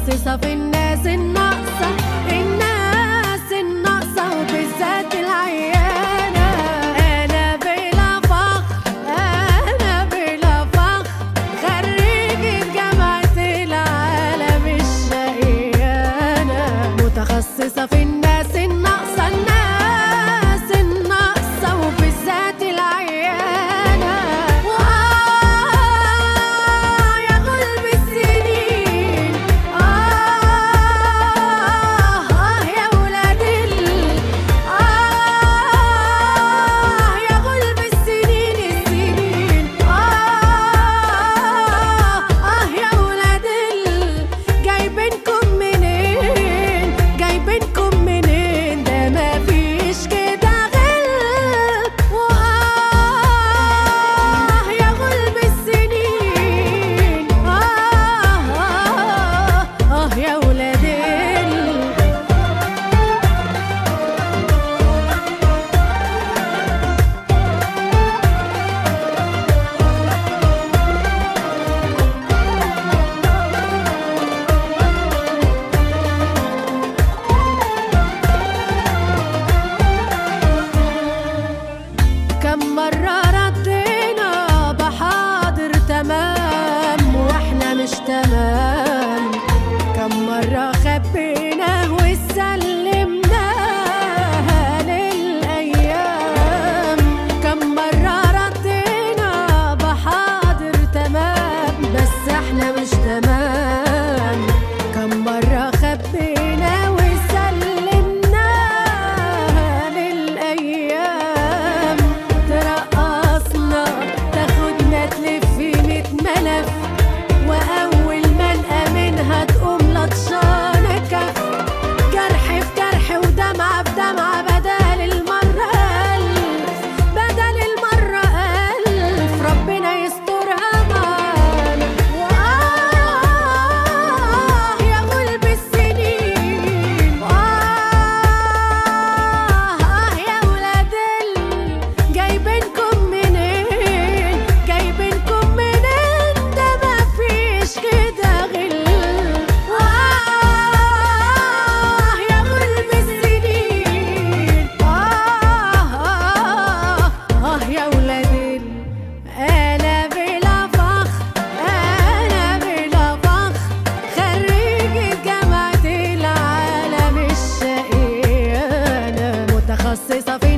متخصصة في الناس الناقصة، الناس الناقصة وبالذات العيانة. أنا بلا فخر، أنا بلا فخر خريجة جامعة العالم الشقيانة، متخصصة في الناس الناقصة، الناس الناقصة وبالذات العيانة. يا غلب السنين، يا ولاد يا غلب السنين السنين، يا ولاد جايبينكم منين، جايبينكم منين، ده مفيش كده غل. يا غلب السنين، يا ولاد كم مرة ردينا بحاضر تمام واحنا مش تمام، كم مرة خبيناه وسلمناها للأيام، كم مرة ردينا بحاضر تمام بس احنا مش تمام، كم مرة خبيناه وسلمناها للأيام. ترقصنا تاخدنا تلف 100 ملف، وأول ما نلقى منها تقوم لطشانة كف، جرح في جرح ودمعة في دمعة، بدل المرة ألف، بدل المرة ألف، ربنا يسترها معانا. يا غلب السنين، يا ولاد جايبينكم منين، جايبينكم منين، ده مفيش كده غل. يا غلب السنين، يا ولاد أنا بلا فخر، أنا بلا فخر خريجة جامعة العالم الشقيانة، متخصصة في